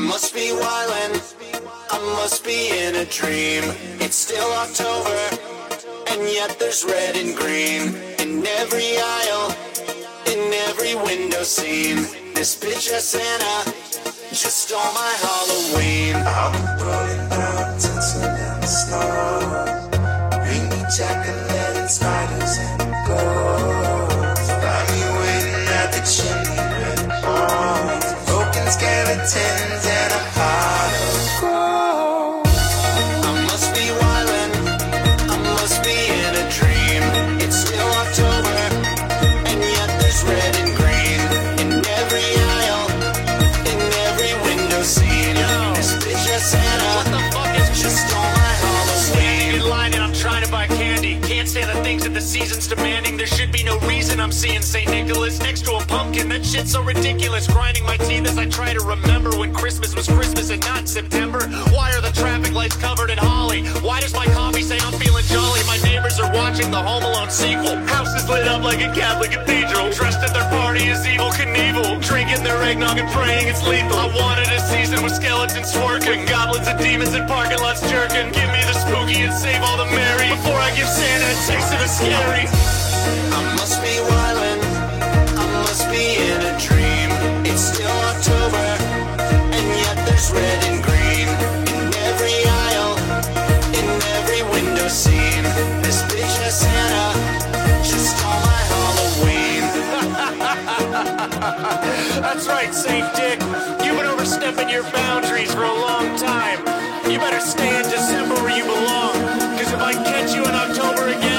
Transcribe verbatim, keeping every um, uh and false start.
must be wildin', I must be in a dream. It's still October, and yet there's red and green in every aisle, in every window scene. This bitch ass Santa just stole my Halloween. I'll be rolling down tinsel and snow, rainy jack-o'-lantern and spiders and ghosts. Find me waiting at the chimney with bones, broken skeletons and a pot of gold. I must be wildin', I must be in a dream. It's still October, and yet there's red and green in every aisle, in every window scene. This bitch ass Santa just stole my Halloween. In line and I'm trying to buy candy. Can't stand the things that the season's demanding. There should be no reason I'm seeing Saint Nicholas next to a pumpkin. That shit's so ridiculous. Grinding my teeth as I try to remember when Christmas was Christmas and not September. Why are the traffic lights covered in holly? Why does my coffee say I'm feeling jolly? My neighbors are watching the Home Alone sequel. House is lit up like a Catholic cathedral. Dressed at their party as Evel Knievel. Drinking their eggnog and praying it's lethal. I wanted a season with skeletons twerking, goblins and demons in parking lots jerking. Give me the spooky and save all the merry before I give Santa a taste of the scary. I must be wildin', I must be in a dream. It's still October, and yet there's red and green in every aisle, in every window scene. This bitch ass Santa just stole my Halloween. That's right, Saint Dick. You've been overstepping your boundaries for a long time. You better stay in December where you belong. Cause if I catch you in October again,